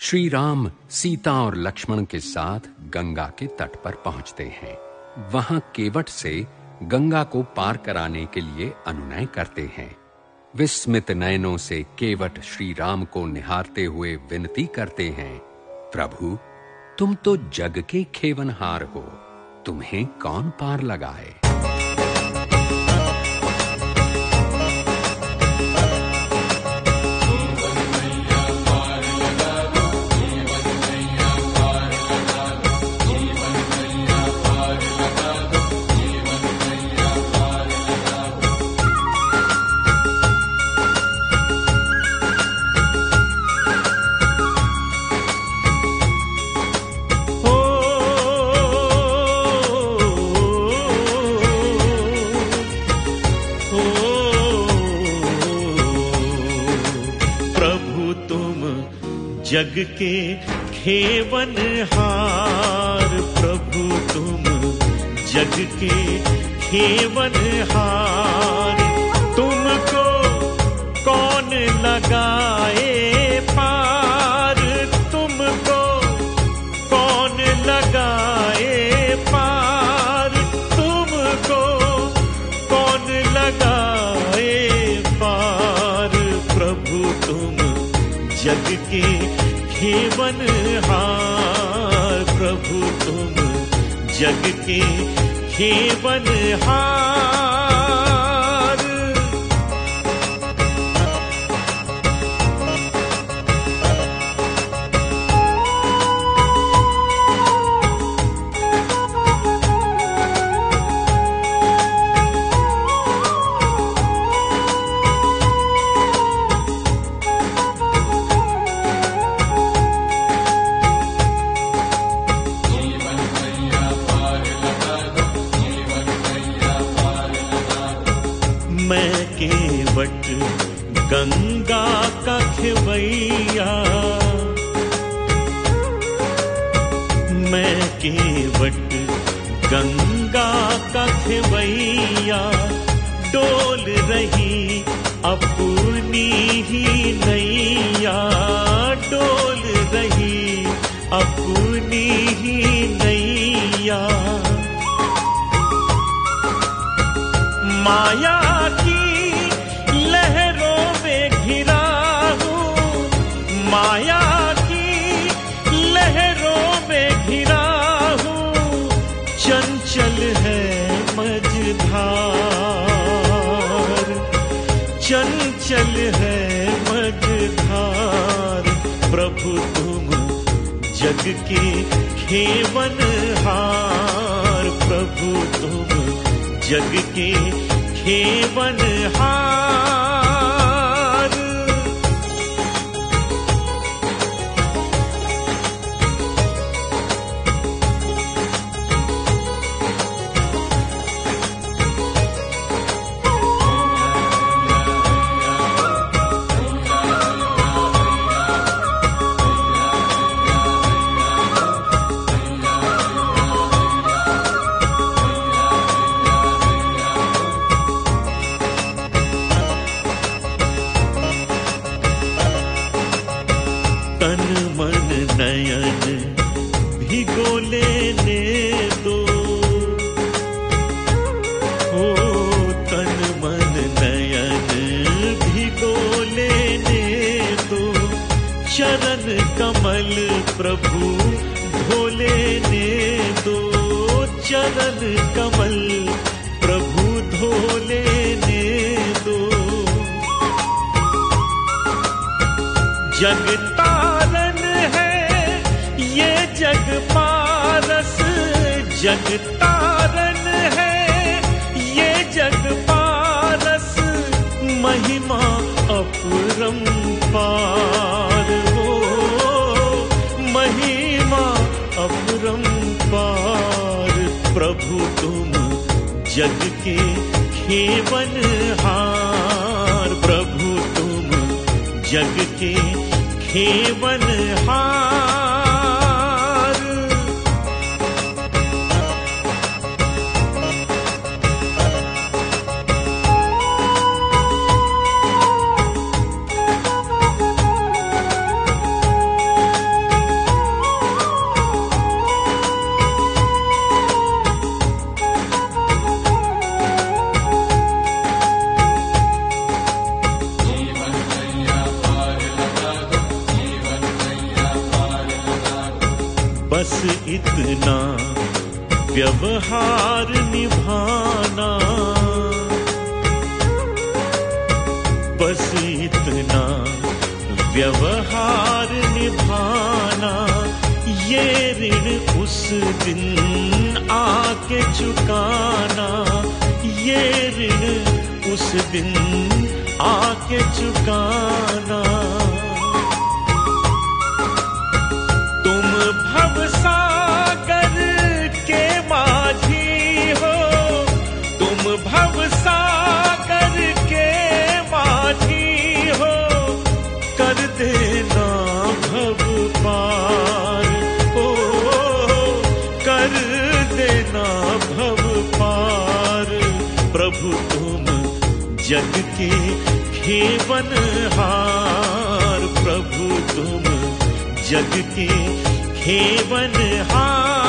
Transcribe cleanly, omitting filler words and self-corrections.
श्री राम सीता और लक्ष्मण के साथ गंगा के तट पर पहुंचते हैं। वहां केवट से गंगा को पार कराने के लिए अनुनय करते हैं। विस्मित नयनों से केवट श्री राम को निहारते हुए विनती करते हैं, प्रभु, तुम तो जग के खेवनहार हो, तुम्हें कौन पार लगाए। जग के खेवनहार, प्रभु तुम जग के खेवनहार, तुमको कौन लगाए पार, तुमको कौन लगाए पार, तुमको कौन लगाए पार, प्रभु तुम जग के खेवनहार, प्रभु तुम जग के खेवनहार। मैं केवट गंगा का खेवैया, मैं केवट गंगा का खेवैया, डोल रही अपनी ही नैया, डोल रही अपनी ही नैया, माया की लहरों में घिरा हूँ, माया की लहरों में घिरा हूँ, चंचल है मझधार, चंचल है मझधार, प्रभु तुम जग के खेवनहार, प्रभु तुम जग के खेवनहार। तन मन नयन भिगो लेने दो, ओ तन मन नयन भिगो लेने दो, चरण कमल प्रभु धो लेने दो, चरण कमल प्रभु धो लेने दो, जग तारन है ये जग पारस, जग तारन है ये जग पारस, महिमा अपरंपार हो, महिमा अपरंपार, प्रभु तुम जग के खेवनहार, प्रभु तुम जग के खेवनहार। बस इतना व्यवहार निभाना, बस इतना व्यवहार निभाना, ये ऋण उस दिन आके चुकाना, ये ऋण उस दिन आके चुकाना। तुम भवसागर के माझी हो, तुम भवसागर के माझी हो, कर देना भव पार, ओ कर देना भव पार। प्रभु तुम जग के खेवनहार, प्रभु तुम जग के खेवनहार।